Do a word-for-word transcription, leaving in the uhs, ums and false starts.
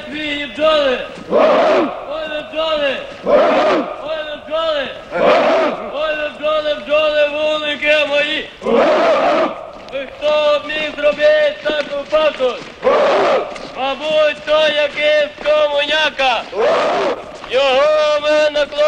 бідні бджоли! Ой, не бджоли! Ой, не бджоли! Ой, не бджоли, бджоли, вулики мої! Ви хто міг зробити таку пакость? Мабуть, то якийсь комуняка! Його ми наклали!